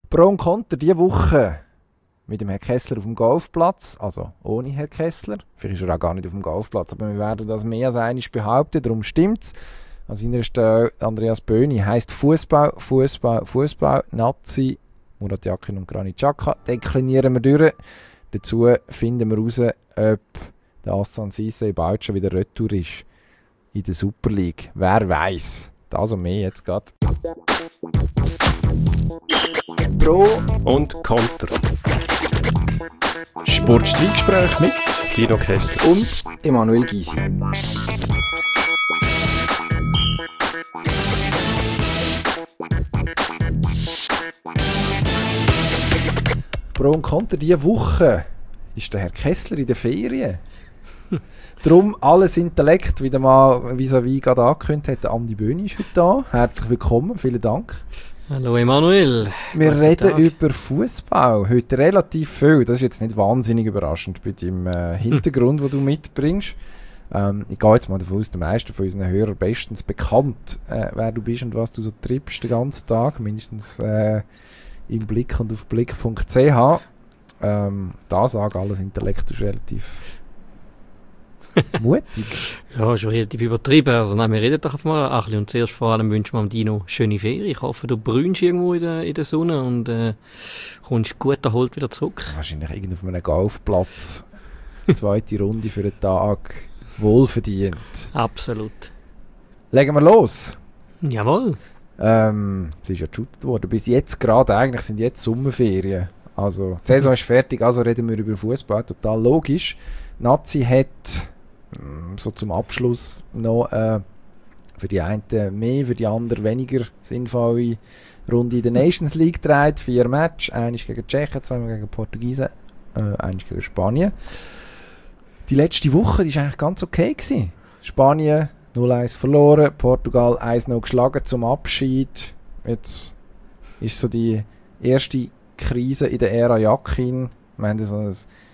Pro und Contra diese Woche mit dem Herrn Kessler auf dem Golfplatz, also ohne Herrn Kessler. Vielleicht ist er auch gar nicht auf dem Golfplatz, aber wir werden das mehr als einmal behaupten, darum stimmt es. An seiner Stelle Andreas Böhni heisst Fußball, Nazi, Murat Yakin und Granit Xhaka. Deklinieren wir durch. Dazu finden wir heraus, ob der Hassan Cissé bald schon wieder retour ist in der Super League. Wer weiß? Das und mehr jetzt gerade. Pro und Contra. Sportstreitgespräch mit Dino Kessler und Emanuel Gysi. Pro und Contra diese Woche ist der Herr Kessler in der Ferien. Darum alles Intellekt, wie der mal vis-à-vis gerade angekündigt hat. Andi Böhni ist heute da. Herzlich willkommen, vielen Dank. Hallo Emanuel. Wir reden über Fußball. Heute relativ viel. Das ist jetzt nicht wahnsinnig überraschend bei deinem Hintergrund, den du mitbringst. Ich gehe jetzt mal davon aus, der meisten von unseren Hörern bestens bekannt, wer du bist und was du so treibst den ganzen Tag. Mindestens im Blick und auf blick.ch. Da sagen alles Intellekt ist relativ mutig. Ja, schon relativ übertrieben. Also nein, wir reden doch mal ein bisschen. Und zuerst vor allem wünschen wir Dino schöne Ferien. Ich hoffe, du brünnst irgendwo in der Sonne und kommst gut erholt wieder zurück. Wahrscheinlich irgendwo auf einem Golfplatz. Zweite Runde für den Tag. Wohlverdient. Absolut. Legen wir los. Jawohl. Es ist ja geshootet worden. Bis jetzt gerade, eigentlich sind jetzt Sommerferien. Also, die Saison ist fertig, also reden wir über Fußball. Total logisch. Nazi hat so zum Abschluss noch für die einen mehr, für die anderen weniger sinnvolle Runde in der Nations League gedreht. 4 Matches, eines gegen Tschechien, 2 gegen Portugiesen, eines gegen Spanien. Die letzte Woche die war eigentlich ganz okay gewesen. Spanien 0-1 verloren, Portugal 1-0 geschlagen zum Abschied. Jetzt ist so die erste Krise in der Ära Yakin. Wir haben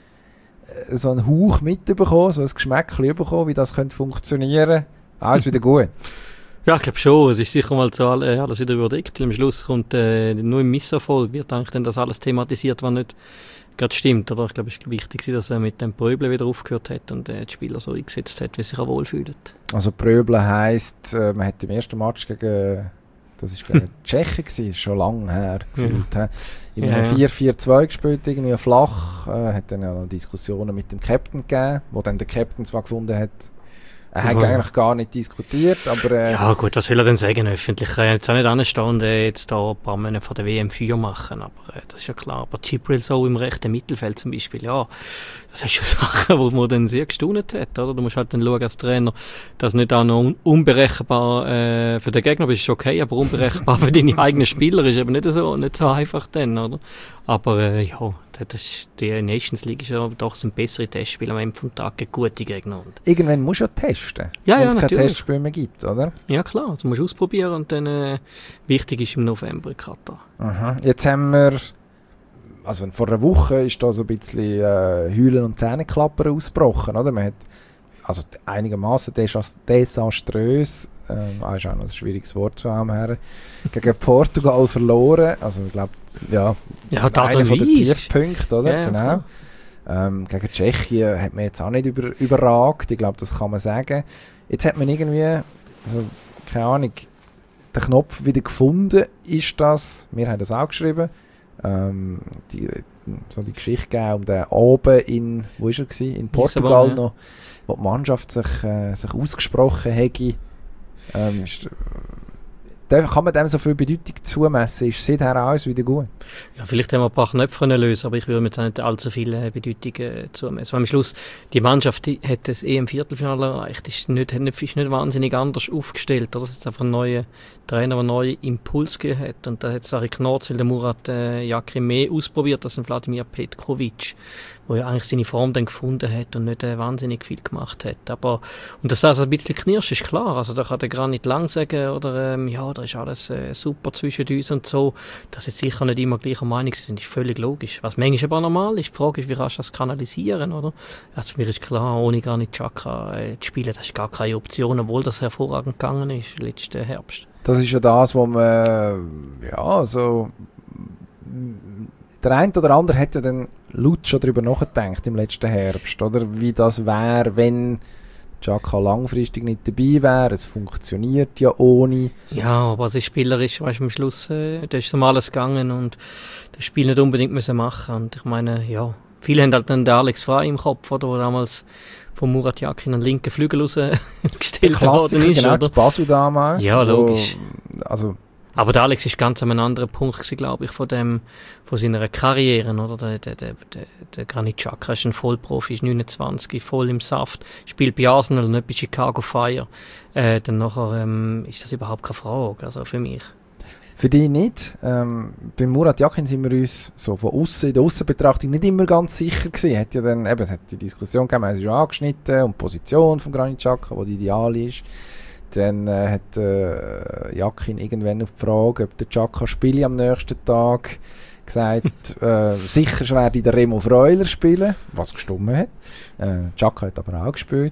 so einen Hauch mitbekommen, so ein Geschmäckchen bekommen, wie das könnte funktionieren. Alles wieder gut. Ja, ich glaube schon. Es ist sicher mal so alles wieder überdeckt. Am Schluss kommt nur im Misserfolg wird eigentlich dann das alles thematisiert, was nicht gerade stimmt. Oder? Ich glaube, es ist wichtig, dass er mit dem Pröbeln wieder aufgehört hat und die Spieler so eingesetzt hat, wie sie sich auch wohlfühlen. Also Pröbeln heisst, man hat im ersten Match gegen Tschechien gewesen, ist schon lange her gefühlt. In einem 4-4-2 gespielt, irgendwie flach. Hat dann ja noch Diskussionen mit dem Captain gegeben, wo dann der Captain zwar gefunden hat, er hat eigentlich gar nicht diskutiert, aber... ja gut, was will er denn sagen öffentlich? Er kann jetzt auch nicht anstehen und jetzt da ein paar Monate vor der WM 4 machen, aber das ist ja klar. Aber Gibril so im rechten Mittelfeld zum Beispiel, ja, das sind schon Sachen, wo man dann sehr gestaunt hat, oder? Du musst halt dann schauen als Trainer, dass nicht auch noch unberechenbar für den Gegner ist okay, aber unberechenbar für deine eigenen Spieler ist eben nicht so einfach dann, oder? Aber ja, die Nations League ist ja doch ein bessere Testspiel am Ende vom Tag gegen gute Gegner. Und irgendwann musst du ja testen, wenn es kein Testspiel mehr gibt, oder? Ja klar, das musst du ausprobieren und dann wichtig ist im November in Katar. Aha. Jetzt haben wir, also vor einer Woche ist da so ein bisschen Heulen und Zähneklappern ausgebrochen, oder? Man hat also einigermaßen desaströs, ist auch noch ein schwieriges Wort zu haben her, gegen Portugal verloren, also ich glaube, ja einer von den Tiefpunkten, oder? Ja, genau. Gegen Tschechien hat man jetzt auch nicht überragt, ich glaube, das kann man sagen. Jetzt hat man irgendwie, also, keine Ahnung, den Knopf wieder gefunden, ist das, wir haben das auch geschrieben, die Geschichte gegeben um den oben in, wo ist er gewesen? In Portugal noch, wo die Mannschaft sich ausgesprochen hätte. Kann man dem so viel Bedeutung zumessen? Ist seither alles wieder gut? Ja, vielleicht haben wir ein paar Knöpfe lösen, aber ich würde mir jetzt nicht allzu viele Bedeutungen zumessen. Am Schluss, die Mannschaft die hat das EM-Viertelfinale erreicht, ist nicht wahnsinnig anders aufgestellt. Das ist jetzt einfach ein neuer Trainer, der einen neuen Impuls gegeben hat. Und da hat Sari Knorzel, der Murat Yakin mehr ausprobiert als ein Wladimir Petkovic, wo ja eigentlich seine Form dann gefunden hat und nicht wahnsinnig viel gemacht hat. Aber, und dass das ein bisschen knirscht, ist klar. Also da kann der Granit Lang sagen, oder ja, da ist alles super zwischen uns und so. Dass jetzt sicher nicht immer gleicher Meinung sind, ist völlig logisch. Was manchmal aber normal ist, die Frage ist, wie kannst du das kanalisieren, oder? Also für mich ist klar, ohne Granit Xhaka zu spielen, das ist gar keine Option, obwohl das hervorragend gegangen ist letzten Herbst. Das ist ja das, was man, ja, so der eine oder andere hat ja dann laut schon darüber nachgedacht im letzten Herbst, oder? Wie das wäre, wenn Xhaka langfristig nicht dabei wäre. Es funktioniert ja ohne. Ja, aber es ist spielerisch, weißt du, am Schluss, da ist um alles gegangen und das Spiel nicht unbedingt müssen machen. Und ich meine, ja, viele haben halt dann den Alex Frey im Kopf, oder, wo damals von Murat Yakin einen linken Flügel rausgestellt worden ist. Genau, oder? zu Basel damals. Ja, logisch. Also, aber der Alex ist ganz an einem anderen Punkt gewesen, glaube ich, von seiner Karriere, oder? Der Granit Xhaka ist ein Vollprofi, ist 29, voll im Saft, spielt bei Arsenal und nicht bei Chicago Fire. Dann nachher ist das überhaupt keine Frage, also für mich. für dich nicht. Bei Murat Yakin sind wir uns so von außen, in der Aussenbetrachtung nicht immer ganz sicher gewesen. Hat ja dann, eben, es hat die Diskussion gegeben, es ist ja angeschnitten und die Position von Granit Xhaka, die ideal ist. Dann hat Yakin irgendwann auf die Frage, ob der Xhaka spiele am nächsten Tag, gesagt, sicher werde der Remo Freuler spielen, was gestimmt hat. Xhaka hat aber auch gespielt.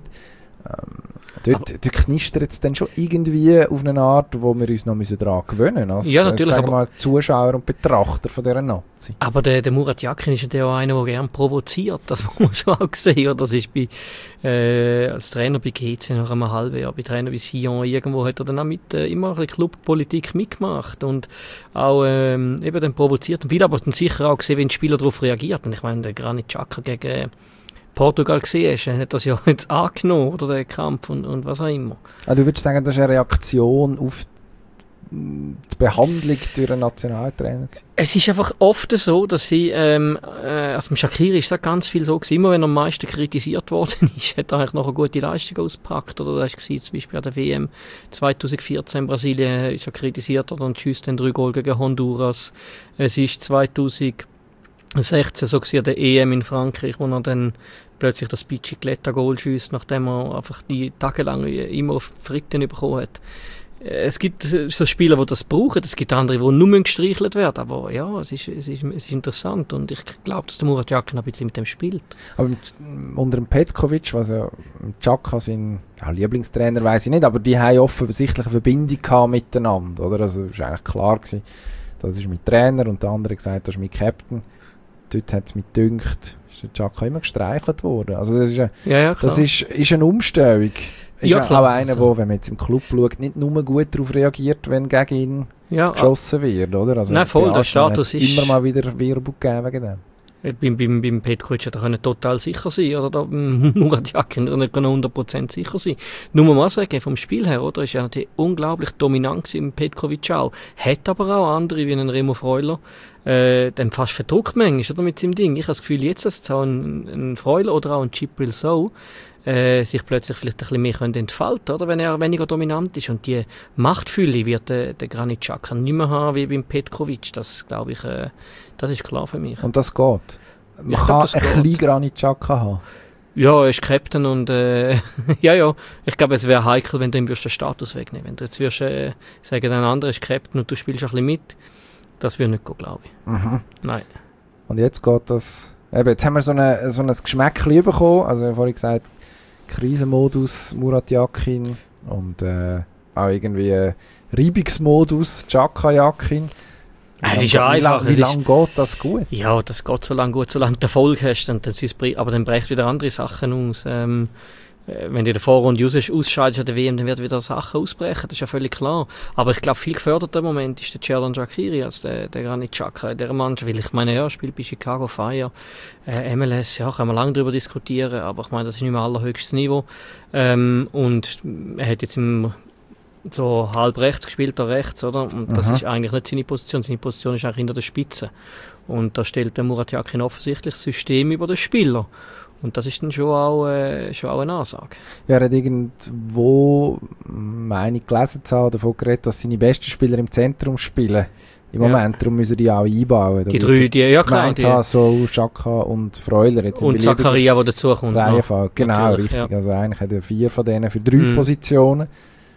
Dort knistert es dann schon irgendwie auf eine Art, wo wir uns noch daran gewöhnen müssen. Ja, natürlich, sagen wir mal, Zuschauer und Betrachter von dieser Nazi. Aber der Murat Yakin ist ja auch einer, der gerne provoziert. Das muss man schon auch sehen. Oder? Das ist als Trainer bei GC nach einem halben Jahr, bei Trainer bei Sion, irgendwo hat er dann auch immer ein bisschen Clubpolitik mitgemacht und auch eben dann provoziert. Und viele aber dann sicher auch gesehen, wenn die Spieler darauf reagiert. Und ich meine, der Granit Xhaka gegen Portugal gesehen hast, hat das ja jetzt angenommen, oder der Kampf und was auch immer. Also du würdest sagen, das ist eine Reaktion auf die Behandlung durch einen Nationaltrainer gewesen? Es ist einfach oft so, dass sie, also im Shaqiri ist das ganz viel so gewesen, immer wenn er am meisten kritisiert worden ist, hat er eigentlich noch eine gute Leistung ausgepackt, oder das war zum Beispiel an der WM 2014 in Brasilien, ist er kritisiert worden und schießt dann 3 Goal gegen Honduras. Es ist 2016 so gewesen, an der EM in Frankreich, wo er dann plötzlich das Bicicletta-Goal schiesst, nachdem er einfach die tagelang immer auf Fritten bekommen hat. Es gibt so Spieler, die das brauchen, es gibt andere, die nur gestreichelt werden, aber ja, es ist interessant und ich glaube, dass der Murat Yakin ein bisschen mit dem spielt. Aber unter dem Petkovic, was ja Xhaka sein Lieblingstrainer, weiss ich nicht, aber die haben offensichtlich eine Verbindung gehabt miteinander, oder? Also es war eigentlich klar gewesen, das ist mein Trainer und der andere gesagt, das ist mein Captain. Dort hat es mich gedünkt, ist der Xhaka immer gestreichelt worden. Also das ist eine Umstellung. Ist ja auch einer, der, wenn man jetzt im Club schaut, nicht nur gut darauf reagiert, wenn gegen ihn geschossen wird, oder? Also nein, voll, der Status ist immer mal wieder Wirbel gegeben wegen dem. Beim Petkovic hätte er total sicher sein, oder? Da Murat Yakin hätte nicht 100% sicher sein. Nur mal sagen, vom Spiel her, oder? Ist er natürlich unglaublich dominant im Petkovic auch. Hat aber auch andere, wie einen Remo Freuler, dann fast verdruckt manchmal, oder? Mit seinem Ding. Ich habe das Gefühl, jetzt, dass auch ein Freuler oder auch ein Djibril Sow sich plötzlich vielleicht ein bisschen mehr entfalten können, oder? Wenn er weniger dominant ist. Und die Machtfülle wird der Granit Xhaka nicht mehr haben wie beim Petkovic. Das, glaube ich, das ist klar für mich. Und das geht? Man kann ein bisschen Granit Xhaka haben? Ja, er ist Captain und ja. Ich glaube, es wäre heikel, wenn du ihm den Status wegnehmen würdest. Wenn du jetzt würdest sagen, ein anderer ist Captain und du spielst ein bisschen mit, das würde nicht gehen, glaube ich. Mhm. Nein. Und jetzt geht das... Eben, jetzt haben wir so ein Geschmäckchen bekommen. Also, ich habe vorhin gesagt, Krisenmodus Murat Yakin und auch irgendwie Reibungsmodus Xhaka Yakin. Es ist ja einfach. Wie lange geht das gut? Ja, das geht so lange gut, solange du Erfolg hast. Aber dann brecht wieder andere Sachen aus. Wenn du in der Vorrunde ausscheidest an der WM, dann werden wieder Sachen ausbrechen, das ist ja völlig klar. Aber ich glaube, viel geförderter im Moment ist der Xherdan Shaqiri als der Granit Xhaka in dieser Mannschaft. Weil ich meine, er spielt bei Chicago Fire, MLS, ja, kann man lange darüber diskutieren, aber ich meine, das ist nicht mehr allerhöchstes Niveau. Und er hat jetzt so halb rechts gespielt, da rechts, oder? Und das ist eigentlich nicht seine Position. Seine Position ist eigentlich hinter der Spitze. Und da stellt der Murat Yakin offensichtlich das System über den Spieler. Und das ist dann schon auch eine Ansage. Ja, er hat irgendwo, meine ich gelesen zu haben, davon geredet, dass seine besten Spieler im Zentrum spielen. Im Moment, darum müssen die auch einbauen. Die drei, ja klar. So Xhaka und Freuler. Jetzt und Zakaria, der dazukommt. Reihenfolge, genau, richtig. Ja. Also eigentlich hat er 4 von denen für 3 Positionen.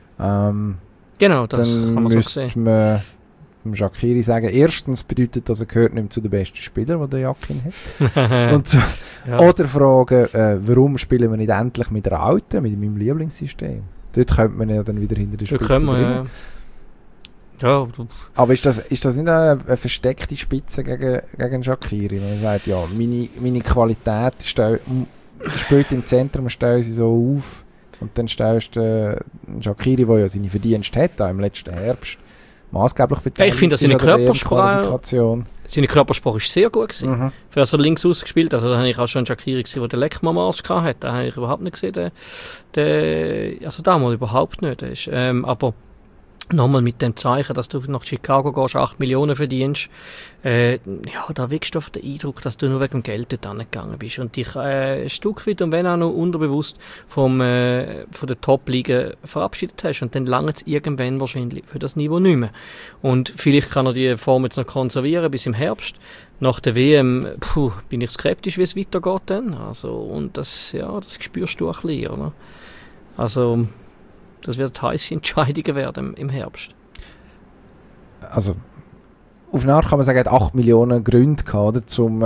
Genau, das kann man so sehen. Shaqiri sagen, erstens bedeutet das, er gehört nicht mehr zu den besten Spielern, die der Yakin hat. Und so, oder fragen, warum spielen wir nicht endlich mit der Alten, mit meinem Lieblingssystem? Dort könnte man ja dann wieder hinter der Spitze bringen. Ja, Aber ist das nicht eine versteckte Spitze gegen Shaqiri? Wenn man sagt, ja, meine Qualität spielt im Zentrum, stellen sie so auf und dann stellst du Shaqiri, der ja seine Verdienste hat, auch im letzten Herbst, maßgeblich beteiligt. Ich finde, dass seine Körpersprache ist sehr gut gewesen. Mhm. Für so links ausgespielt, also da habe ich auch schon Shaqiri gesehen, der den Leckmann am Arsch hatte. Da habe ich überhaupt nicht gesehen, also damals überhaupt nicht. Aber nochmal mit dem Zeichen, dass du nach Chicago gehst, 8 Millionen verdienst, da wächst du auf den Eindruck, dass du nur wegen dem Geld dort angegangen bist und dich ein Stück weit und wenn auch noch unterbewusst von der Top-Liga verabschiedet hast und dann lange es irgendwann wahrscheinlich für das Niveau nicht mehr. Und vielleicht kann er die Form jetzt noch konservieren bis im Herbst. Nach der WM bin ich skeptisch, wie es weitergeht dann. Also, und das spürst du ein bisschen, oder? Also, das wird heiße Entscheidungen werden im Herbst. Also, auf eine Art kann man sagen, er hat 8 Millionen Gründe gehabt, um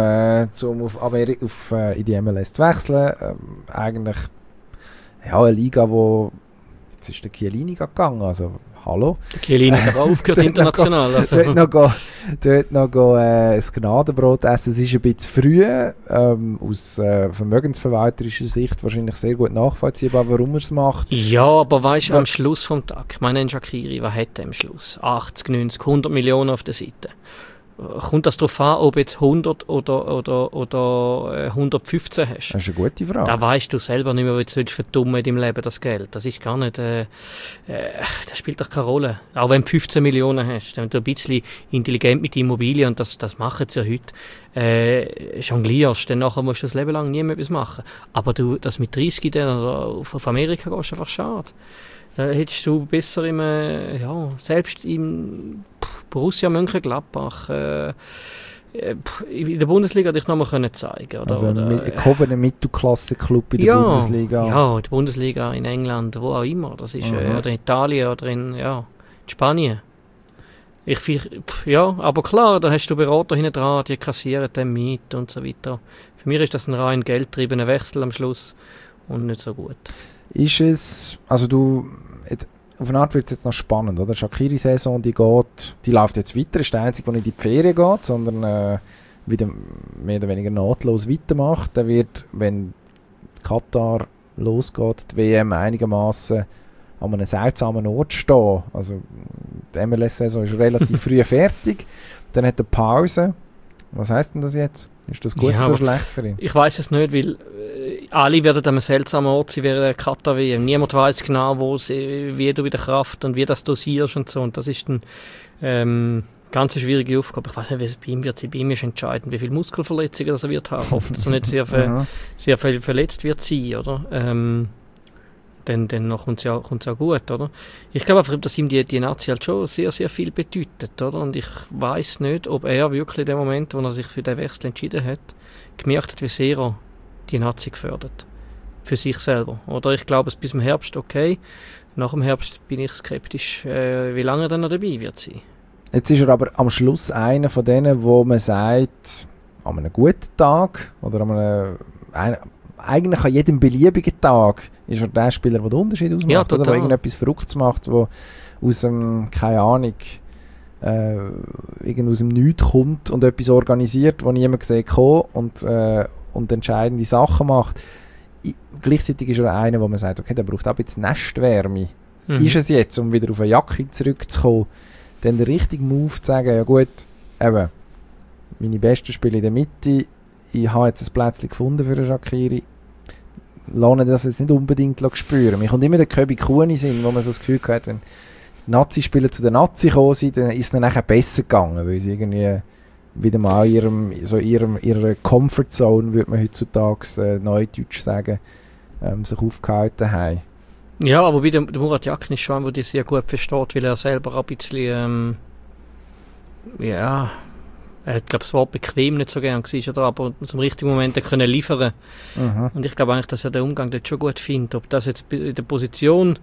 in die MLS zu wechseln. Eigentlich eine Liga, wo jetzt ist der Chiellini gegangen, also hallo. Der Chiellini hat auch aufgehört international. Dort noch das Gnadenbrot essen. Es ist ein bisschen früh, aus vermögensverwalterischer Sicht wahrscheinlich sehr gut nachvollziehbar, warum er es macht. Ja, aber weißt du, am Schluss vom Tag, ich meine, Shaqiri, was hat er am Schluss? 80, 90, 100 Millionen auf der Seite. Kommt das darauf an, ob jetzt 100 oder 115 hast? Das ist eine gute Frage. Da weißt du selber nicht mehr, wie du verdummen in deinem Leben das Geld. Das ist gar nicht, das spielt doch keine Rolle. Auch wenn du 15 Millionen hast, wenn du ein bisschen intelligent mit Immobilien, und das machen sie ja heute, jonglierst, dann nachher musst du das Leben lang nie mehr etwas machen. Aber du, das mit 30 dann auf Amerika gehst, ist einfach schade. Da hättest du besser selbst im Borussia Mönchengladbach in der Bundesliga dich nochmal zeigen können. Also ein gehobener Mittelklasse-Club in der Bundesliga. Ja, in der Bundesliga in England, wo auch immer. Das ist oder in Italien oder in Spanien. Aber klar, da hast du Berater hinten dran, die kassieren dann mit und so weiter. Für mich ist das ein rein geldtriebener Wechsel am Schluss und nicht so gut. Ist es, also auf eine Art wird es jetzt noch spannend, oder? Die Shaqiri-Saison, die läuft jetzt weiter, ist der einzige, der nicht in die Ferien geht, sondern wieder mehr oder weniger nahtlos weitermacht. Der wird, wenn Katar losgeht, die WM einigermaßen an einem seltsamen Ort stehen. Also die MLS-Saison ist relativ früh fertig, dann hat er Pause. Was heisst denn das jetzt? Ist das gut oder schlecht für ihn? Ich weiss es nicht, weil alle werden an einem seltsamen Ort sein während der Katar-WM. Niemand weiss genau, wie du wieder Kraft und wie das dosierst und so. Und das ist eine ganz schwierige Aufgabe. Ich weiss nicht, wie es bei ihm wird sein. Bei ihm ist entscheidend, wie viele Muskelverletzungen er wird haben. Ich hoffe, dass er nicht sehr verletzt wird sein, oder? Dann kommt es ja auch gut, oder? Ich glaube einfach, dass ihm die Nazi halt schon sehr, sehr viel bedeutet, oder? Und ich weiss nicht, ob er wirklich in dem Moment, wo er sich für den Wechsel entschieden hat, gemerkt hat, wie sehr er die Nazi gefördert. Für sich selber, oder? Ich glaube, es bis zum Herbst okay. Nach dem Herbst bin ich skeptisch, wie lange er dann noch dabei wird sein. Jetzt ist er aber am Schluss einer von denen, wo man sagt, an einem guten Tag oder eigentlich an jedem beliebigen Tag ist er der Spieler, der den Unterschied ausmacht, oder der irgendetwas Verrücktes macht, der aus dem, keine Ahnung, aus dem Nichts kommt und etwas organisiert, das niemand gesehen hat und entscheidende Sachen macht. Gleichzeitig ist er einer, wo man sagt, okay, der braucht auch ein bisschen Nestwärme. Ist es jetzt, um wieder auf eine Jacke zurückzukommen, dann der richtige Move zu sagen, ja gut, eben, meine besten Spiele in der Mitte, ich habe jetzt ein Plätzchen gefunden für einen Shaqiri, lasse das jetzt nicht unbedingt spüren. Mir kommt immer der Köbi Kuhn in Sinn, wo man so das Gefühl hat, wenn Nazi-Spieler zu den Nazi gekommen sind, dann ist es dann nachher besser gegangen, weil sie irgendwie wieder mal ihrer Comfortzone, würde man heutzutage neudeutsch sagen, sich aufgehalten haben. Ja, aber der Murat Yakin ist schon einer, der die sehr gut versteht, weil er selber ein bisschen, er hat, glaube das Wort bequem nicht so gern gewesen, oder? Aber zum richtigen Moment können liefern. Und ich glaube eigentlich, dass er den Umgang dort schon gut findet. Ob das jetzt in der Position,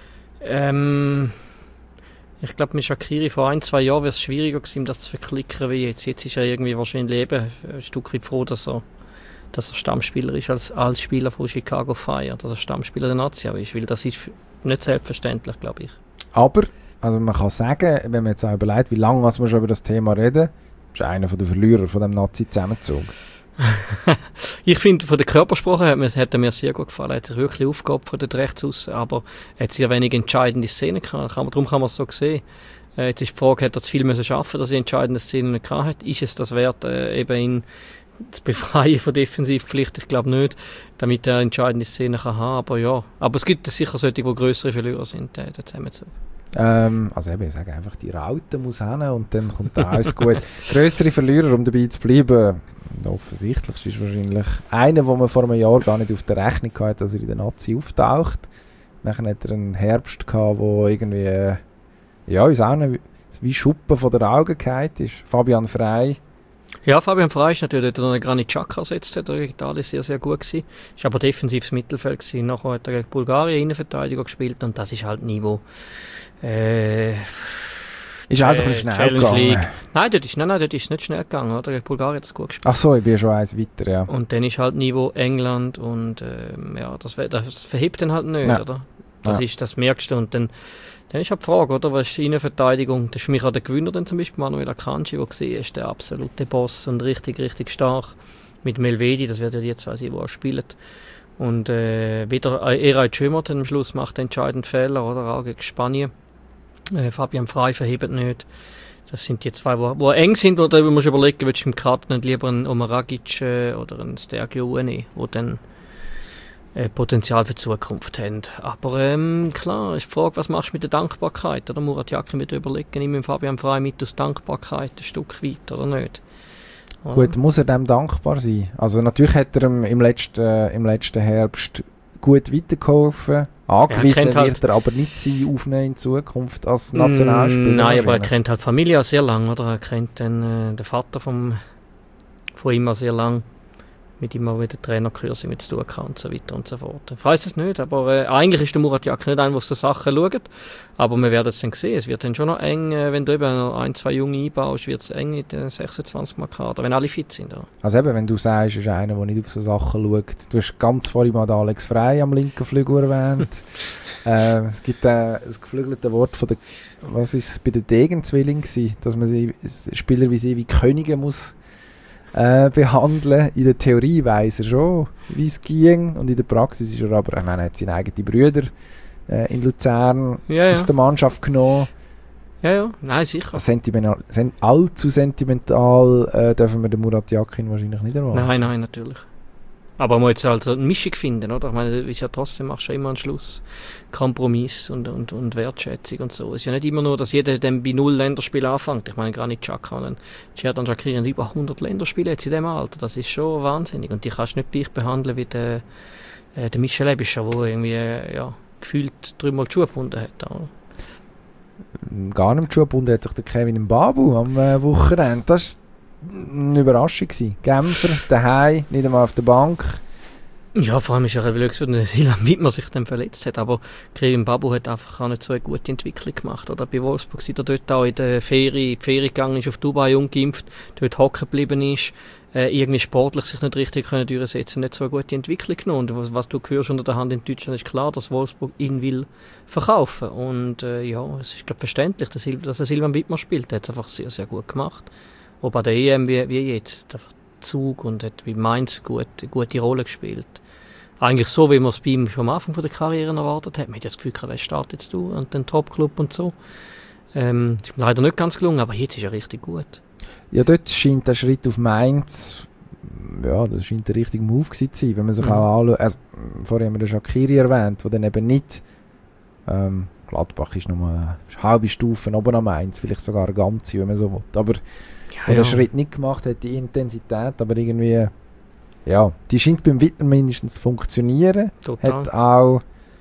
ich glaube, mit Shaqiri vor 1-2 Jahren wäre es schwieriger gewesen, das zu verklicken wie jetzt. Jetzt ist er irgendwie wahrscheinlich eben ein Stück weit froh, dass er Stammspieler ist als Spieler von Chicago Fire, dass er Stammspieler der Nazi ist, weil das ist nicht selbstverständlich, glaube ich. Aber, also man kann sagen, wenn man jetzt auch überlegt, wie lange wir schon über das Thema reden, ist einer der Verlierer von dem Nazi-Zusammenzug. Ich finde, von der Körpersprache hat er mir sehr gut gefallen. Er hat sich wirklich aufgeopfert von rechts aussen, aber er hat sehr wenig entscheidende Szenen gehabt. Darum kann man es so sehen. Jetzt ist die Frage, hat er zu viel müssen schaffen, dass er entscheidende Szenen nicht gehabt hat? Ist es das wert, eben ihn zu befreien von Defensivpflicht? Ich glaube nicht, damit er entscheidende Szenen kann haben. Aber ja, aber es gibt sicher solche, die größere Verlierer sind, der Zusammenzug. Also eben, ich sage einfach, die Raute muss hin und dann kommt da alles gut. Grössere Verlierer, um dabei zu bleiben, offensichtlich ist wahrscheinlich einer, den man vor einem Jahr gar nicht auf der Rechnung hatte, dass er in der Nazi auftaucht. Dann hat er einen Herbst gehabt, wo irgendwie, ja, uns auch nicht, wie Schuppen von der Augen gefallen ist. Fabian Frey. Ja, Fabian Frey ist natürlich dort noch Granit Xhaka ersetzt, hat er gegen Italien sehr, sehr gut gewesen. Ist aber defensives Mittelfeld gewesen. Nachher hat er gegen Bulgarien Innenverteidiger gespielt und das ist halt Niveau. Ist also ein bisschen schnell gegangen. Nein, dort ist es nicht schnell gegangen, oder? Gegen Bulgarien hat es gut gespielt. Ach so, ich bin schon eins weiter, ja. Und dann ist halt Niveau England und ja, das verhebt dann halt nicht, oder? Das merkst du. Und dann ist halt die Frage, oder? Was ist die Innenverteidigung? Das ist für mich auch der Gewinner, dann zum Beispiel Manuel Akanji, der gesehen ist, der absolute Boss und richtig, richtig stark. Mit Melvedi, das wird ja die zwei sein, die auch spielen. Und wieder Eray Schömer am Schluss macht den entscheidenden Fehler, oder? Auch gegen Spanien. Fabian Frey verhebt nicht. Das sind die zwei, die eng sind, oder du musst überlegen, willst du im Kader nicht lieber einen Omaragic oder einen Stergio nehmen, die dann Potenzial für die Zukunft haben. Aber klar, ist die Frage, was machst du mit der Dankbarkeit? Oder Murat Yakin wird überlegen, nimm Fabian Frey mit aus Dankbarkeit ein Stück weit, oder nicht? Oder? Gut, muss er dem dankbar sein? Also natürlich hat er im letzten Herbst gut weitergeholfen. Angewiesen wird er aber nicht sein aufnehmen in Zukunft als Nationalspieler. Nein, aber er kennt halt die Familie auch sehr lang, oder? Er kennt den Vater von ihm auch sehr lang. Mit ihm auch wieder Trainerkurse mit zu tun kann und so weiter und so fort. Ich weiss es nicht, aber eigentlich ist der Murat Yakin nicht einer, der so Sachen schaut. Aber wir werden es dann sehen. Es wird dann schon noch eng, wenn du eben noch 1-2 Junge einbaust, wird es eng in den 26-Mann-Kader, wenn alle fit sind. Oder? Also eben, wenn du sagst, ist einer, der nicht auf so Sachen schaut. Du hast ganz vorhin mal Alex Frey am linken Flügel erwähnt. Es gibt das geflügelte Wort von der, was ist es bei den Degen-Zwillingen gewesen, dass man Spieler wie sie wie Könige muss behandeln. In der Theorie weiss er schon, wie es ging, und in der Praxis ist er aber, er hat seine eigenen Brüder in Luzern aus der Mannschaft genommen. Ja, nein, sicher. Allzu sentimental dürfen wir den Murat Yakin wahrscheinlich nicht erwarten. Nein, natürlich. Aber man muss jetzt also eine Mischung finden, oder? Ich meine, du ja trotzdem machst du immer einen Schluss Kompromiss und Wertschätzung und so. Es ist ja nicht immer nur, dass jeder dann bei 0 Länderspielen anfängt. Ich meine, Granit Xhaka und Xherdan Shaqiri haben über 100 Länderspiele jetzt in diesem Alter. Das ist schon wahnsinnig. Und die kannst du nicht gleich behandeln wie der Michel Ebischer, der irgendwie gefühlt 3-mal die Schuhe gebunden hat. Oder? Gar nicht die Schuhe gebunden hat sich der Kevin Mbabu am Wochenende. Das eine Überraschung gewesen. Genfer, daheim, nicht einmal auf der Bank. Ja, vor allem ist es ja blöd, dass Silan sich dann verletzt hat. Aber Kevin Mbabu hat einfach auch nicht so eine gute Entwicklung gemacht. Oder bei Wolfsburg sind er dort auch in der Ferie gegangen ist, auf Dubai ungeimpft, dort hocken geblieben ist, irgendwie sportlich sich nicht richtig können durchsetzen, nicht so eine gute Entwicklung genommen. Und was du hörst unter der Hand in Deutschland, ist klar, dass Wolfsburg ihn will verkaufen. Und es ist glaube verständlich, dass er Silvan Wittmer spielt. Er hat es einfach sehr, sehr gut gemacht. Auch bei der EM wie jetzt, der Zug, und hat bei Mainz eine gute Rolle gespielt. Eigentlich so, wie man es bei ihm schon am Anfang der Karriere erwartet hat. Man hat das Gefühl, er startet jetzt und den Top-Club und so. Ist leider nicht ganz gelungen, aber jetzt ist er richtig gut. Ja, dort scheint der Schritt auf Mainz, ja, das scheint der richtige Move gewesen zu sein, wenn man sich auch anschaut. Also, vorher haben wir den Shaqiri erwähnt, der dann eben nicht Gladbach ist nur eine halbe Stufe oben am Mainz, vielleicht sogar eine ganze, wenn man so will. Aber den Schritt nicht gemacht hat, die Intensität, aber irgendwie, ja, die scheint beim Wittmer mindestens zu funktionieren. Total. Hat auch,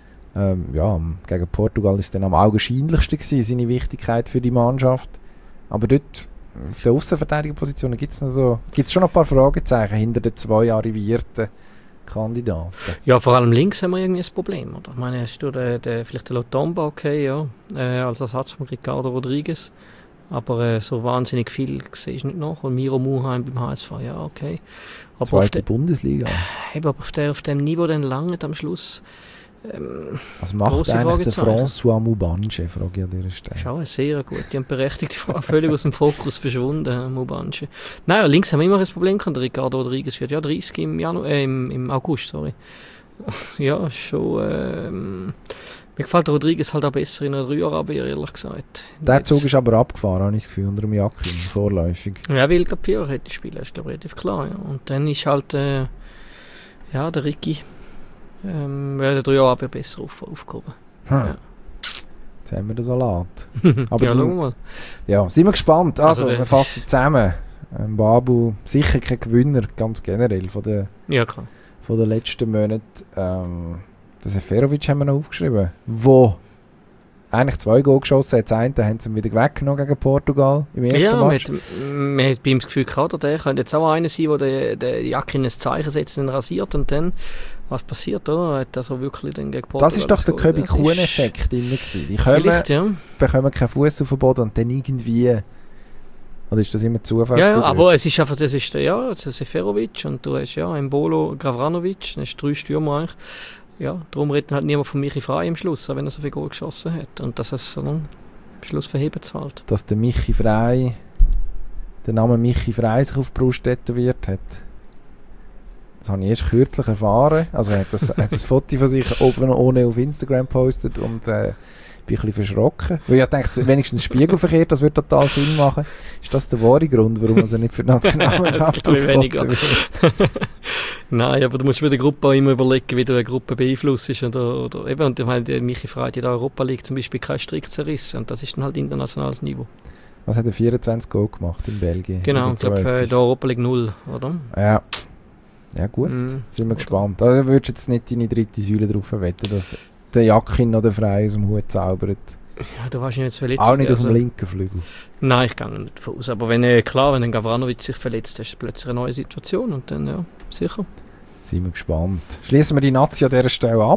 gegen Portugal ist dann am augenscheinlichsten gewesen, seine Wichtigkeit für die Mannschaft. Aber dort, auf der Aussenverteidigerposition, gibt es schon ein paar Fragezeichen hinter den 2 arrivierten Kandidaten. Ja, vor allem links haben wir irgendwie ein Problem, oder? Ich meine, hast du vielleicht den Lotomba, okay, ja, als Ersatz von Ricardo Rodriguez. Aber so wahnsinnig viel siehst du nicht noch. Und Miro Muheim beim HSV, ja, okay. Aber zweite Bundesliga. Aber auf dem Niveau dann lange am Schluss Was macht grosse eigentlich der Fragezeichen. François Mubanche, frage ich an dieser Das Stelle. ist auch eine sehr gute und berechtigte Frage. Völlig aus dem Fokus verschwunden, Mubanche. Naja, links haben wir immer ein Problem gehabt. Der Ricardo Rodriguez wird ja 30 im August, sorry. Ja, schon. Mir gefällt der Rodriguez halt auch besser in einer 3-Jahr-Abwehr, ehrlich gesagt. Der Jetzt- Zug ist aber abgefahren, habe ich das Gefühl, unter dem Jakin, vorläufig. Ja, weil gerade Piero hätte spielen, ist glaube ich relativ klar. Ja. Und dann ist halt der Ricky wäre der 3-Jahr-Abwehr besser aufgehoben. Ja. Jetzt haben wir den Salat. Aber ja, du- schau mal. Ja, sind wir gespannt. Also, Also wir fassen zusammen. Babu, sicher kein Gewinner, ganz generell, von den letzten Monaten. Den Seferovic haben wir noch aufgeschrieben, wo eigentlich 2 Goal geschossen hat. Das eine haben sie ihm wieder weggenommen gegen Portugal im ersten Match. Man hat bei ihm das Gefühl gehabt, der könnte jetzt auch einer sein, der Jakin ein Zeichen setzt und rasiert und dann, was passiert da? Hat er so wirklich dann gegen Portugal Das ist doch der gescored? Köbi Das ist- Kuhn-Effekt immer gewesen. Die kommen, Vielleicht, ja. bekommen keinen Fuß auf den Boden und dann irgendwie... Oder ist das immer Zufall? Ja, gewesen? aber es ist einfach, das ist der Seferovic und du hast Embolo, Gavranovic, das ist 3 Stürmer eigentlich. Ja, darum redet halt niemand von Michi Frey am Schluss, auch wenn er so viel Goal geschossen hat. Und dass es am Schluss verhebt es halt. Dass der Name Michi Frey sich auf die Brust tätowiert hat. Das habe ich erst kürzlich erfahren. Also er hat das Foto von sich oben ohne auf Instagram gepostet und bin ein bisschen verschrocken. Weil ich dachte, wenigstens spiegelverkehrt, das würde total Sinn machen. Ist das der wahre Grund, warum er nicht für die Nationalmannschaft Das glaube ich aufgefoten wird? Nein, aber du musst bei der Gruppe auch immer überlegen, wie du eine Gruppe beeinflusst. Oder eben, und ich meine, der Michi Frey hat in der Europa League zum Beispiel keinen Strick zerrissen. Und das ist dann halt internationales Niveau. Was hat er 24 Goal gemacht in Belgien? Genau, ich Irgend so glaube, in etwas. der Europa League 0, oder? Ja gut, Mhm. sind wir Oder- gespannt. Da würdest du jetzt nicht deine dritte Säule drauf wetten, dass der Jakin noch den Frey aus dem Hut zaubert. Ja, du weißt nicht, jetzt verletzt. Auch nicht auf also, dem linken Flügel. Nein, ich gehe nicht davon aus. Aber wenn ein Gavranovic sich verletzt, ist es plötzlich eine neue Situation. Und dann, ja, sicher. Sind wir gespannt. Schließen wir die Nazi an dieser Stelle ab.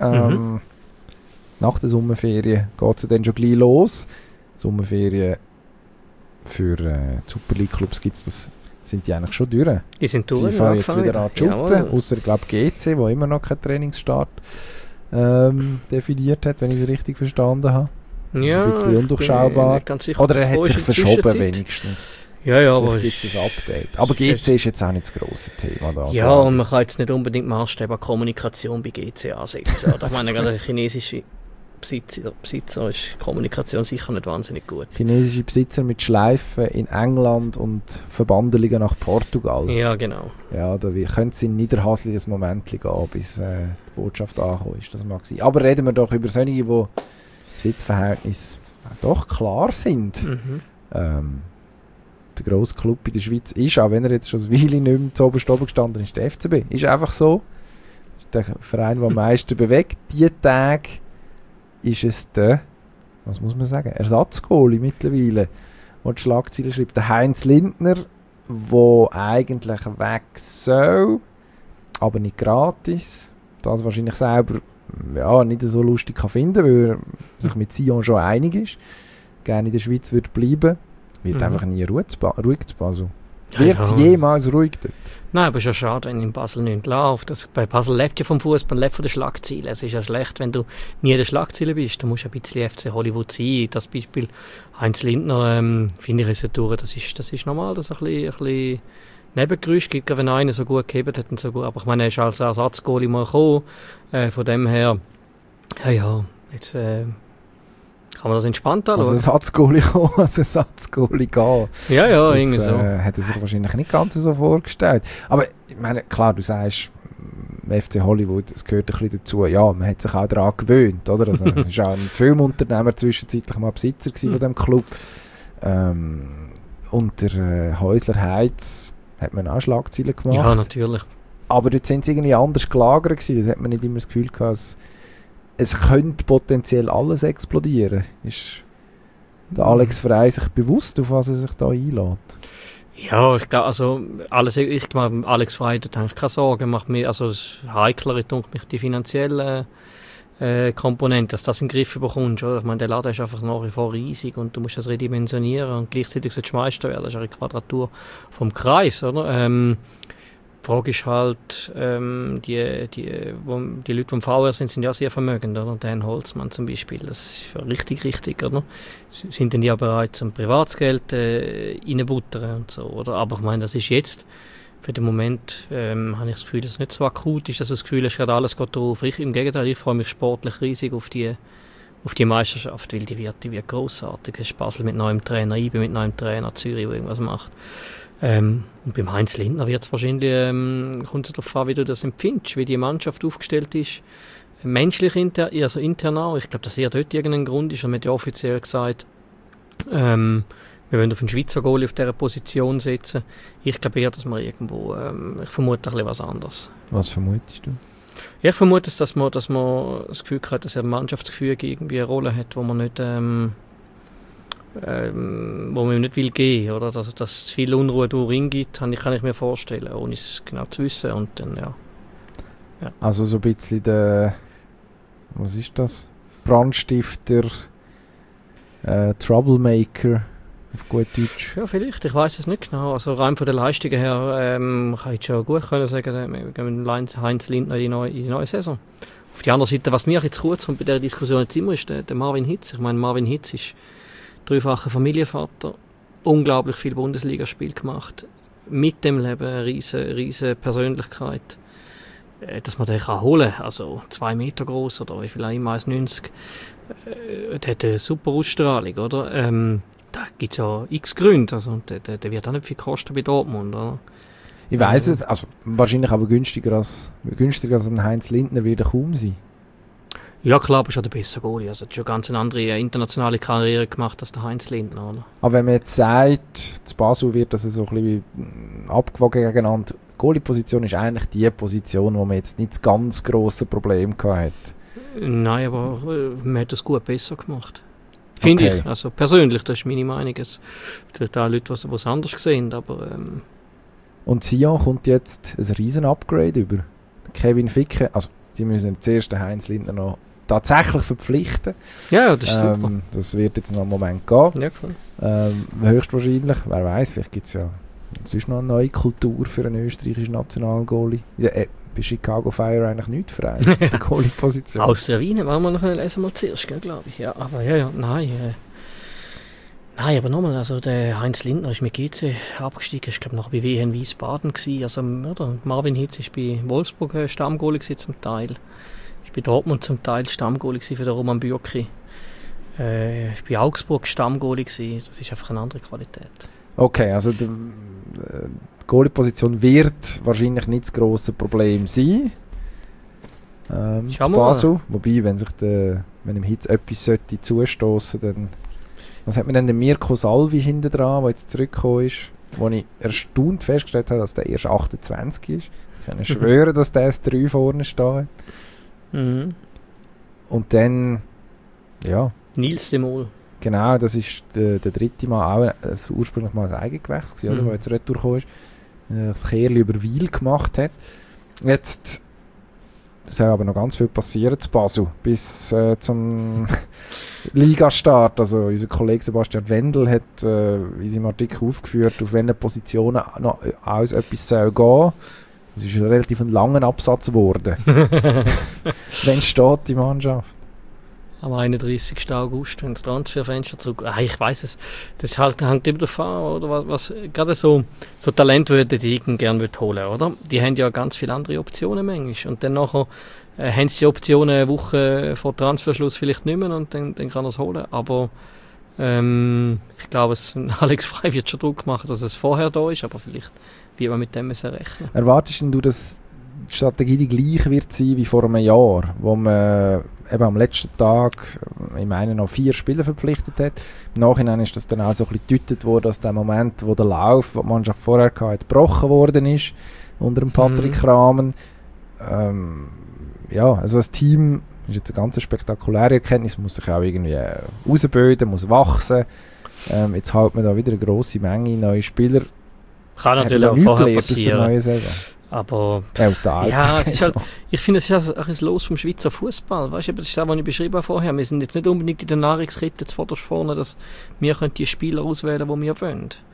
Nach der Sommerferien geht es dann schon gleich los. Sommerferien für die Super League Clubs sind die eigentlich schon durch. Die sind durch. Die fangen jetzt wieder an zu shooten, Jawohl. ausser ich glaube GC, wo immer noch keinen Trainingsstart definiert hat, wenn ich es richtig verstanden habe. Ja, ein bisschen ich undurchschaubar. bin nicht ganz sicher, Oder was er hat wo sich ist in der verschoben Zwischenzeit. wenigstens. Ja, aber Vielleicht gibt es ein Update. Aber GC ist jetzt auch nicht das grosse Thema da. ja, und man kann jetzt nicht unbedingt Maßstäbe an Kommunikation bei GC ansetzen. Oder? Ich meine, gerade der chinesische Besitzer ist Kommunikation sicher nicht wahnsinnig gut. Chinesische Besitzer mit Schleifen in England und Verbandelungen nach Portugal. Ja, genau. Ja, da könnte es in Niederhasli ein Moment gehen, bis die Botschaft angekommen ist. Das mag sein. Aber reden wir doch über solche, die Besitzverhältnisse doch klar sind. Mhm. Der grosse Club in der Schweiz ist, auch wenn er jetzt schon eine Weile nicht mehr zu oberst oben gestanden ist, der FCB. Ist einfach so. Ist der Verein, der am meisten bewegt. Diese Tage ist es der, was muss man sagen, Ersatzgoalie mittlerweile, der die Schlagzeilen schreibt. Der Heinz Lindner, der eigentlich weg soll, aber nicht gratis. Das wahrscheinlich selber nicht so lustig kann finden, weil er sich mit Sion schon einig ist. Gerne in der Schweiz wird bleiben. Wird einfach nie ruhig zu Basel. Wird es jemals ruhig dort? Nein, aber es ist ja schade, wenn in Basel nicht läuft. Bei Basel lebt ja vom Fußball, lebt von den Schlagzeilen. Es ist ja schlecht, wenn du nie in den Schlagzeilen bist. Du musst ein bisschen FC Hollywood sein. Das Beispiel Heinz Lindner, finde ich, ist ja durch. Das ist normal, dass es ein bisschen Nebengeräusch gibt, wenn einer so gut gehebt hat und so gut. Aber ich meine, er ist als Ersatzgoalie mal gekommen. Von dem her, jetzt kann man das entspannt anschauen. Also Ersatzgoalie kommen, also Ersatzgoalie gehen. Ja, Das irgendwie so. hat er sich wahrscheinlich nicht ganz so vorgestellt. Aber ich meine, klar, du sagst, FC Hollywood, es gehört ein bisschen dazu. Ja, man hat sich auch daran gewöhnt, oder? Also, es ist auch ein Filmunternehmer zwischenzeitlich mal Besitzer von diesem Club. Unter Häusler Heiz hat man auch Schlagzeilen gemacht. Ja, natürlich. Aber dort sind sie irgendwie anders gelagert gewesen. Da hat man nicht immer das Gefühl gehabt, es könnte potenziell alles explodieren. Ist der Alex Frey sich bewusst, auf was er sich da einlädt? Ja, ich glaube, ich glaube, Alex Frey hat eigentlich keine Sorgen. Macht mir, also das Heiklere tut mich die finanzielle Komponente, dass das in den Griff bekommst. Oder? Ich meine, der Laden ist einfach nach wie vor riesig und du musst das redimensionieren und gleichzeitig sollst du Meister werden. Das ist eine Quadratur vom Kreis, oder? Die Frage ist halt, die Leute, die im VR sind ja sehr vermögend, oder? Dan Holzmann zum Beispiel, das ist ja richtig, oder? Sind denn die ja bereit, zum Privatsgeld reinbuttern und so, oder? Aber ich meine, das ist jetzt, für den Moment habe ich das Gefühl, dass es nicht so akut ist, dass das Gefühl ist, gerade alles geht drauf. Im Gegenteil, ich freue mich sportlich riesig auf die Meisterschaft, weil die wird grossartig. Es ist Basel mit neuem Trainer, IB mit neuem Trainer, Zürich, der irgendwas macht. Und beim Heinz Lindner wird es wahrscheinlich, kommt es darauf an, wie du das empfindest, wie die Mannschaft aufgestellt ist. Menschlich also intern auch. Ich glaube, dass eher dort irgendein Grund ist. Und man hat ja offiziell gesagt, wir wollen auf einen Schweizer Goalie auf dieser Position setzen. Ich glaube eher, dass man irgendwo, ich vermute ein bisschen was anderes. Was vermutest du? Ich vermute, dass man das Gefühl hat, dass er Mannschaftsgefüge irgendwie eine Rolle hat, wo man nicht, wo man nicht will gehen, oder dass es viel Unruhe durch ihn gibt, kann ich mir vorstellen, ohne es genau zu wissen. Und dann, ja. Also so ein bisschen der, was ist das? Brandstifter, Troublemaker, auf gut Deutsch. Ja, vielleicht, ich weiß es nicht genau. Also rein von der Leistungen her kann ich schon gut können sagen, wir gehen mit Heinz Lindner in die neue Saison. Auf die andere Seite, was mir jetzt kurz kommt bei dieser Diskussion jetzt immer ist, der Marvin Hitz. Ich meine, Marvin Hitz ist dreifacher Familienvater, unglaublich viel Bundesligaspiel gemacht, mit dem Leben eine riesen Persönlichkeit. Dass man den holen kann, also 2 Meter groß oder wie viel auch immer, 1,90. Der hat eine super Ausstrahlung, oder? Da gibt es ja x Gründe, also der wird auch nicht viel kosten bei Dortmund, oder? Ich weiss es, also wahrscheinlich aber günstiger als ein Heinz Lindner wird er kaum sein. Ja klar, aber schon der bessere Goalie. Also, er hat schon ganz eine andere internationale Karriere gemacht als der Heinz Lindner. Oder? Aber wenn man jetzt sagt, zu Basel wird das so ein bisschen abgewogen genannt, Goalie-Position ist eigentlich die Position, wo man jetzt nicht das ganz grosse Problem hatte. Nein, aber man hat das gut besser gemacht. Finde ich. Also persönlich, das ist meine Meinung. Es gibt auch Leute, die es anders sehen, aber... Und Sion kommt jetzt ein riesen Upgrade über. Kevin Ficke, also die müssen zuerst den Heinz Lindner noch tatsächlich verpflichten. Ja, das ist super. Das wird jetzt noch einen Moment gehen. Ja, klar. Höchstwahrscheinlich, wer weiß, vielleicht gibt es ja sonst noch eine neue Kultur für einen österreichischen Nationalgoalie. Ja, bei Chicago Fire eigentlich nichts frei, die Goalie-Position. Aus der Wien wollen wir noch lesen mal zuerst, glaube ich. Ja, aber nein, aber nochmal, also der Heinz Lindner ist mit GC abgestiegen, ich glaube noch bei WN Wiesbaden gewesen. Also, oder? Marvin Hitz ist bei Wolfsburg Stammgoalie zum Teil. Ist bei Dortmund zum Teil Stammgoalie für den Roman Bürki. Ist bei Augsburg Stammgoalie gewesen. Das ist einfach eine andere Qualität. Okay, also die Goalie-Position wird wahrscheinlich nicht das grosse Problem sein. Zu Basel. Wobei, wenn dem Hitz etwas zustoßen sollte, dann... Was hat man denn den Mirko Salvi hinten dran, der jetzt zurückgekommen ist, wo ich erstaunt festgestellt habe, dass der erst 28 ist. Ich kann schwören, dass der S3 vorne steht. Mhm. Und dann, ja... Nils de Mol. Genau, das ist der dritte Mal auch ursprünglich mal ein Eigengewächs, oder, der jetzt retour gekommen ist. Das Kehrli über Wiel gemacht hat. Jetzt soll aber noch ganz viel passieren zu Basel bis zum Ligastart. Also unser Kollege Sebastian Wendel hat in seinem Artikel aufgeführt, auf welchen Positionen noch alles etwas soll gehen. Es ist ein relativ langer Absatz geworden. Wann steht die Mannschaft? Am 31. August, wenn das Transferfenster zurück... ich weiss es. Das hängt immer davon an, oder was gerade so Talent würde die gerne holen, oder? Die haben ja ganz viele andere Optionen manchmal. Und dann nachher haben sie die Optionen eine Woche vor Transferschluss vielleicht nicht mehr und dann kann er es holen. Aber ich glaube, Alex Frey wird schon Druck machen, dass es vorher da ist, aber vielleicht wird man mit dem rechnen. Erwartest du, dass die Strategie die gleiche wird sein wie vor einem Jahr, wo man eben am letzten Tag ich meine noch 4 Spieler verpflichtet hat. Im Nachhinein ist das dann auch so ein bisschen gedeutet worden, dass der Moment, wo der Lauf, den die Mannschaft vorher hatte, gebrochen worden ist unter dem Patrick Rahmen. Ja, also das Team ist jetzt eine ganz spektakuläre Erkenntnis, muss sich auch irgendwie ausbilden, muss wachsen. Jetzt hält man da wieder eine grosse Menge neue Spieler. Kann natürlich auch vorher passieren. Aber aus der alten Saison. Ich finde, es ist ein Los vom Schweizer Fußball. Weißt du, das ist das, was ich beschrieben habe vorher. Wir sind jetzt nicht unbedingt in der Nahrungskette vorne, dass wir die Spieler auswählen können, die wir wollen.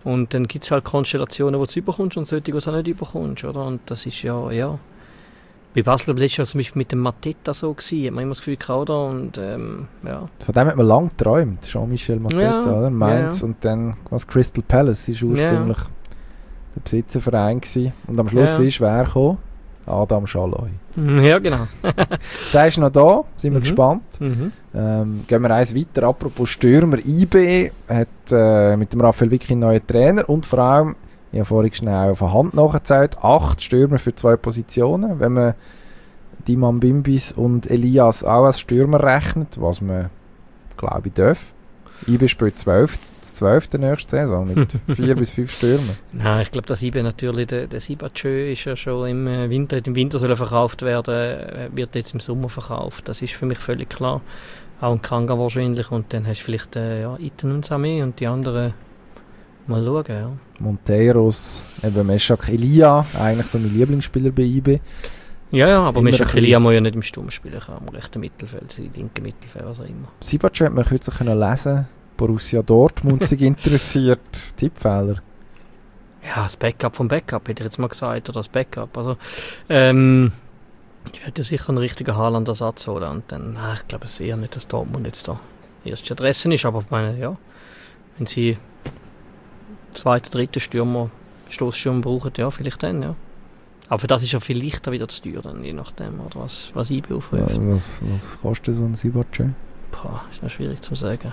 Und dann gibt es halt Konstellationen, wo du es überkommst und solche, die du es auch nicht überkommst, oder? Und das ist ja. Bei Basel war letztes Jahr zum Beispiel mit dem Mateta so gewesen, hat man immer das Gefühl gehabt, oder? Und, ja. Von dem hat man lange geträumt, Jean-Michel Mateta, oder? Mainz und dann was Crystal Palace war ursprünglich der Besitzerverein gewesen. Und am Schluss ist wer gekommen? Adam Schalloy. Ja, genau. Der ist noch da, sind wir gespannt. Gehen wir eins weiter. Apropos Stürmer, IB hat mit dem Raphael Vicky einen neuen Trainer und vor allem, ich habe vorhin schnell auf der Hand nachgezählt, 8 Stürmer für 2 Positionen. Wenn man Diman Bimbis und Elias auch als Stürmer rechnet, was man, glaube ich, darf. IB spielt 12. nächste Saison mit 4 bis 5 Stürmern. Nein, ich glaube, dass IB natürlich, der Sibachö ist ja schon im Winter soll verkauft werden, wird jetzt im Sommer verkauft. Das ist für mich völlig klar. Auch ein Kanga wahrscheinlich. Und dann hast du vielleicht Iten und Samé und die anderen mal schauen. Ja. Monteros, eben Meshak Elia, eigentlich so mein Lieblingsspieler bei IB. Ja, aber Meshak Elia muss ja nicht im Sturm spielen, kann am rechten Mittelfeld, im linken Mittelfeld, was auch immer. Sibachö hat man kürzlich lesen, Borussia Dortmund sich interessiert. Tippfehler? Ja, das Backup vom Backup, hätte ich jetzt mal gesagt, oder das Backup. Also, ich werde sicher einen richtigen Haaland-Ersatz holen und dann, ich glaube es eher nicht, dass Dortmund jetzt da erste Adresse ist, aber ich meine, ja, wenn sie zweiten, dritten Stoßstürmer brauchen, ja, vielleicht dann, ja. Aber für das ist ja viel leichter wieder zu teuer, dann, je nachdem, oder was IB aufruft. Ja, was kostet so ein Sibachö? Ist noch schwierig zu sagen.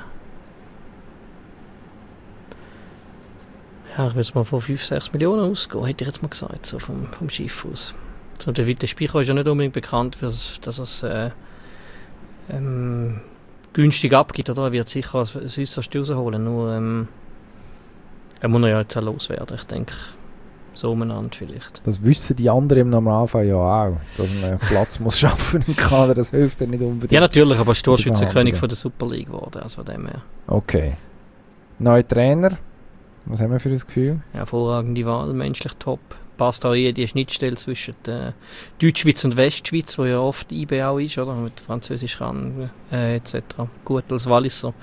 Ja, ich würde mal von 5-6 Millionen ausgehen, hätte ich jetzt mal gesagt, so vom Schiff aus. So, der Speicher ist ja nicht unbedingt bekannt, dass er es günstig abgibt, oder? Er wird sicher als äußerst rausholen, nur er muss ja jetzt auch loswerden, ich denke, so umeinander vielleicht. Das wissen die anderen im Normalfall ja auch, dass man Platz muss schaffen im Kader, das hilft ja nicht unbedingt. Ja natürlich, aber er ist Torschützenkönig von der Super League geworden, also von dem her. Okay. Neuer Trainer, was haben wir für ein Gefühl? Ja, hervorragende Wahl, menschlich top. Passt auch die Schnittstelle zwischen Deutschschweiz und Westschweiz, wo ja oft IB auch ist, oder? Mit Französisch kann, etc. Gut als Walliser.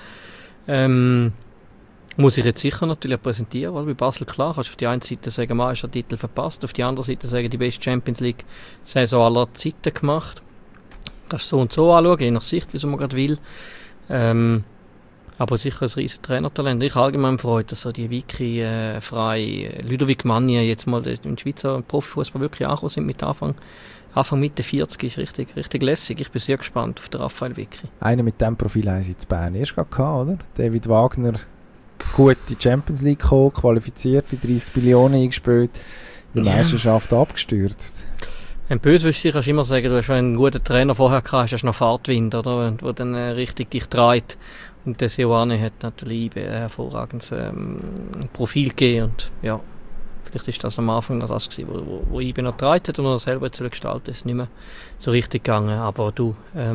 Muss ich jetzt sicher natürlich präsentieren, weil bei Basel klar kannst du auf die eine Seite sagen, Meistertitel verpasst, auf die andere Seite sagen, die beste Champions League Saison aller Zeiten gemacht. Kannst du so und so anschauen, je nach Sicht, wie man gerade will. Aber sicher ein riesen Trainertalent. Ich allgemein freut, dass so die Vicky, Frei, Ludovic Magni jetzt mal in Schweizer Profifußball wirklich angekommen sind mit Anfang Mitte 40 ist richtig lässig. Ich bin sehr gespannt auf den Raphael Vicky. Einer mit diesem Profil haben sie in Bern erst gehabt, oder? David Wagner, gut in die Champions League gekommen, qualifiziert, die 30 Millionen eingespielt, in der Meisterschaft abgestürzt. Ein Bösewicht kannst du immer sagen, du hast einen guten Trainer vorher gehabt, hast noch Fahrtwind, oder? Der dann richtig dich treibt. Und der Seoane hat natürlich ein hervorragendes Profil gegeben. Und ja, vielleicht ist das am Anfang noch das gewesen, wo IB noch treibt hat und er selber zu gestalten ist nicht mehr so richtig gegangen. Aber du,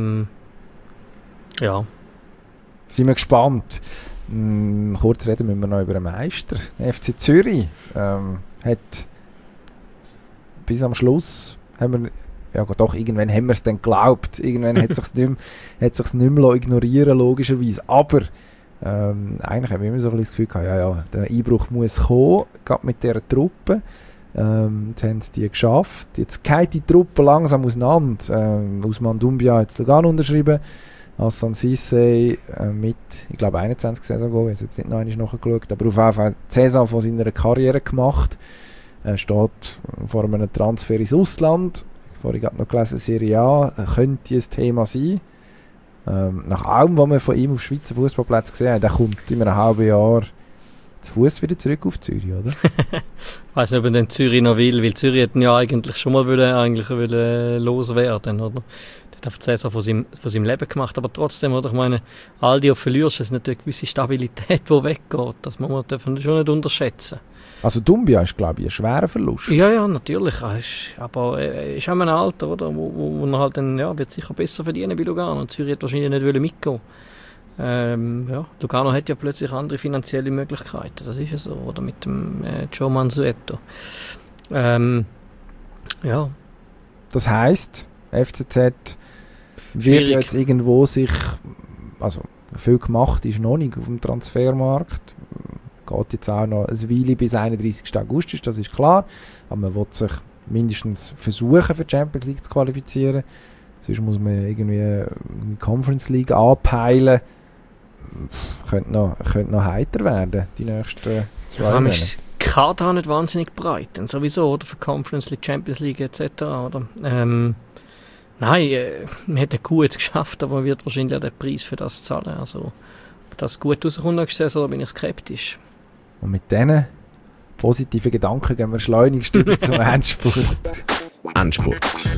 ja. Sind wir gespannt. Kurz reden müssen wir noch über den Meister. Der FC Zürich hat bis am Schluss irgendwann haben wir es dann geglaubt. Irgendwann hat es sich nicht mehr ignorieren logischerweise. Aber eigentlich haben wir immer so ein bisschen das Gefühl, der Einbruch muss kommen, gerade mit dieser Truppe. Jetzt haben sie die geschafft. Jetzt geht die Truppe langsam auseinander. Ousmane Doumbia hat Lugano unterschrieben. Hassan Cissé mit, ich glaube, 21 Saison gehen. Ich habe jetzt nicht noch einmal nachgeschaut, aber auf jeden Fall die Saison von seiner Karriere gemacht. Er steht vor einem Transfer ins Ausland. Vorhin gerade noch gelesen, Serie A könnte ein Thema sein. Nach allem, was wir von ihm auf Schweizer Fußballplätzen gesehen haben, der kommt in einem halben Jahr zu Fuß wieder zurück auf Zürich, oder? Ich weiss nicht, ob er den Zürich noch will, weil Zürich hätten ja eigentlich schon mal loswerden, oder? Der hat die Saison von seinem Leben gemacht, aber trotzdem, oder? Ich meine, all die, die verlierst, ist natürlich eine gewisse Stabilität, die weggeht. Das muss man schon nicht unterschätzen. Also Doumbia ist, glaube ich, ein schwerer Verlust. Ja, natürlich. Aber er ist auch in einem Alter, oder? Wo er halt dann, wird sicher besser verdienen bei Lugano. Und Zürich hat wahrscheinlich nicht mitgehen. Lugano hat ja plötzlich andere finanzielle Möglichkeiten. Das ist ja so, oder? Mit dem Joe Mansueto. Das heisst, FCZ wird jetzt irgendwo sich, also viel gemacht ist noch nicht auf dem Transfermarkt. geht jetzt auch noch eine Weile bis 31. August ist, das ist klar. Aber man will sich mindestens versuchen, für die Champions League zu qualifizieren. Sonst muss man irgendwie die Conference League anpeilen. Könnte noch heiter werden, die nächsten 2 Monate. Ist der Kader nicht wahnsinnig breit, denn sowieso, oder? Für Conference League, Champions League etc., oder? Nein, man hat den Coup jetzt geschafft, aber man wird wahrscheinlich auch den Preis für das zahlen. Also, ob das gut rauskommt nächste Saison, da bin ich skeptisch. Und mit diesen positiven Gedanken gehen wir schleunigst über zum Endspurt. Endspurt.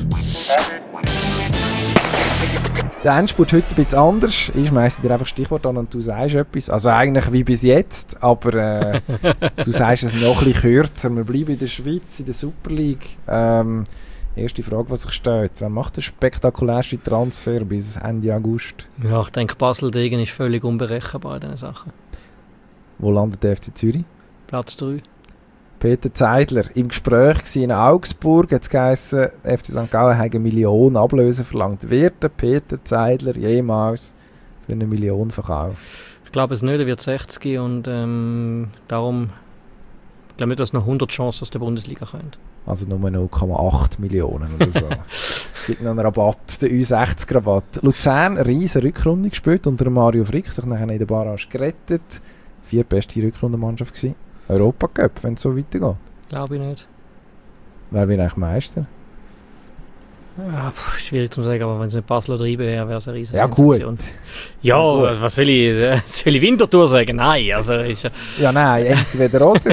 Der Endspurt heute ein bisschen anders. Ich schmeiße dir einfach Stichwort an und du sagst etwas. Also eigentlich wie bis jetzt, aber du sagst es noch ein bisschen kürzer. Wir bleiben in der Schweiz, in der Super League. Erste Frage, was sich stellt. Wer macht den spektakulärsten Transfer bis Ende August? Ja, ich denke, Basel-Degen ist völlig unberechenbar in diesen Sachen. Wo landet der FC Zürich? Platz 3. Peter Zeidler im Gespräch in Augsburg, hat es geheißen, FC St. Gallen hat 1 Million Ablöse verlangt. Wird der Peter Zeidler jemals für 1 Million verkauft? Ich glaube es nicht, er wird 60 und darum ich glaube nicht, dass es noch 100 Chancen aus der Bundesliga kommt. Also nur 0,8 Millionen oder so. Es gibt noch einen Rabatt, den U60-Rabatt. Luzern, eine riesen Rückrunde gespielt unter Mario Frick, sich nachher in der Barrage gerettet. 4. beste Rückrundenmannschaft gewesen. Europacup, wenn es so weitergeht. Glaube ich nicht. Wer wird eigentlich Meister? Ja, schwierig zu sagen, aber wenn es nicht Basel oder IB wäre, wäre es eine riesen Sensation. Ja, gut. Was will ich Winterthur sagen? Nein, also ja, nein, entweder oder.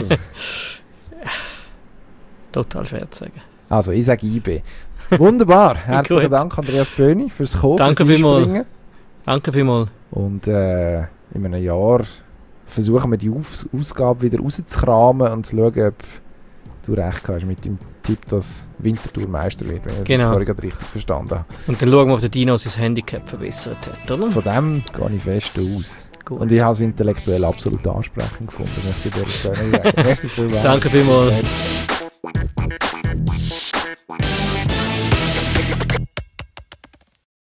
Total schwer zu sagen. Also, ich sage IB. Wunderbar. Herzlichen Dank, Andreas Böhni, fürs Kommen. Danke vielmals. Danke vielmals. Und in einem Jahr versuchen wir die Ausgabe wieder rauszukramen und zu schauen, ob du recht hast mit dem Tipp, dass Winterthur Meister wird, wenn ich das vorhin gerade richtig verstanden habe. Und dann schauen wir, ob der Dino sein Handicap verbessert hat, oder? Von dem gehe ich fest aus. Gut. Und ich habe es intellektuell absolut ansprechend gefunden, möchte ich dir sagen. Danke vielmals. Danke vielmals.